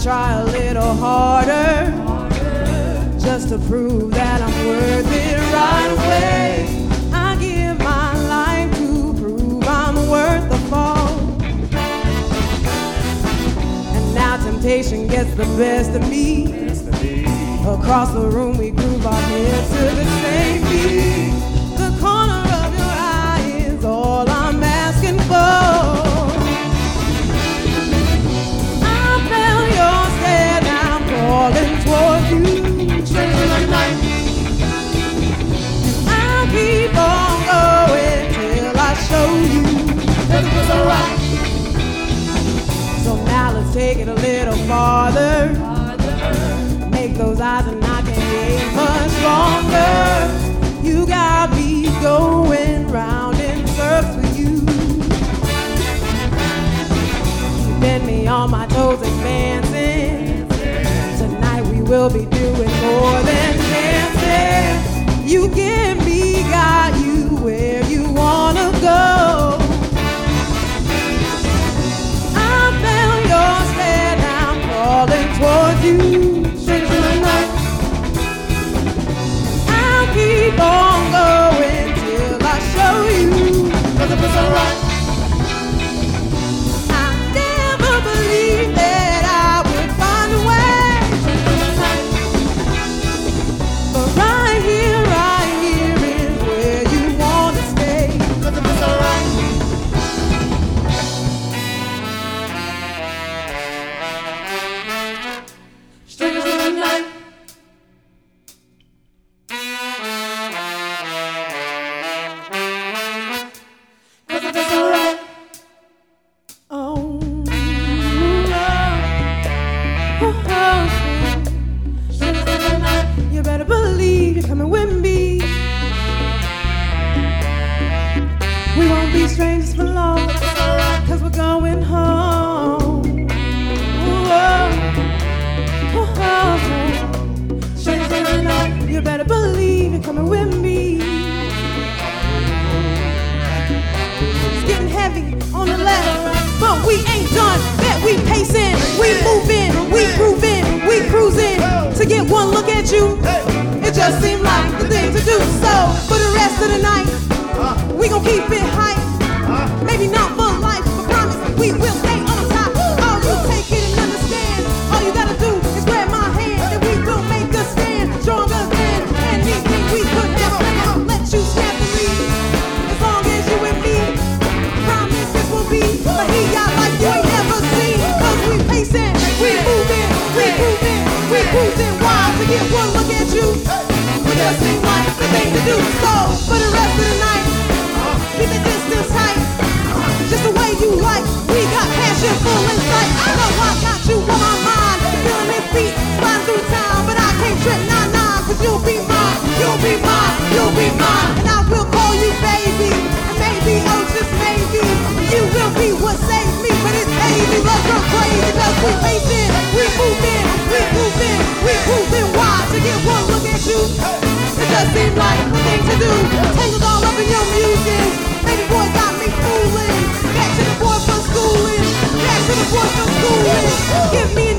try a little harder, just to prove that I'm worth it right away. I give my life to prove I'm worth the fall. And now temptation gets the best of me. Across the room we groove our heads to the same beat. The corner of your eye is all I'm asking for. Falling towards you, straight in the night. I'll keep on going till I show you that it was alright. So now let's take it a little farther. Make those eyes and I can get much longer. You got me going round in circles with you. Keeping me on my toes advancing. We'll be doing more than dancing. You get me, got you where you wanna go. I found your stare, now I'm falling towards you. Straight to the night. I'll keep on going till I show you, 'cause it was alright. I never believed that I would find a way. Right here is where you wanna stay. 'Cause it was alright. Strangers in the night. Cause it was alright. Oh, strangers in the night. You better believe you're coming with me. We won't be strangers for long, 'cause we're going home. Strangers in the night. You better believe you're coming with me. It's getting heavy on the left, but we ain't done. Bet we pacing, we moving, we grooving, we cruising. To get one look at you, it just seemed like the thing to do. So for the rest of the night, we gon' keep it hype. Maybe not for life, but promise we will stay on top. All you take it and understand. All you gotta do is grab my hand, and we will make a stand. Stronger than anything we could ever. I'll let you snap the lead. As long as you and me, promise this will be a heat out like you ain't never seen. 'Cause we pacing, we moving, we grooving, we cruising wild. To get one look at you, it just seems like the thing to do. So for the rest of the night, keep the distance tight, just the way you like. We got passion full in sight. I know I got you on my mind, feeling this beat flying through town, but I can't trip, nah, 'cause you'll be mine, you'll be mine, you'll be mine, and I will call you baby, and maybe, oh just maybe, you will be what saves me. But it's baby, love you're crazy, 'cause we pacing, we moving, we grooving, we cruising wild. To get one look at you, it just seems like the thing to do. Tangled all up in your music, baby boy got me fooling. Back to the boy from schooling, back to the boy from schooling. Give me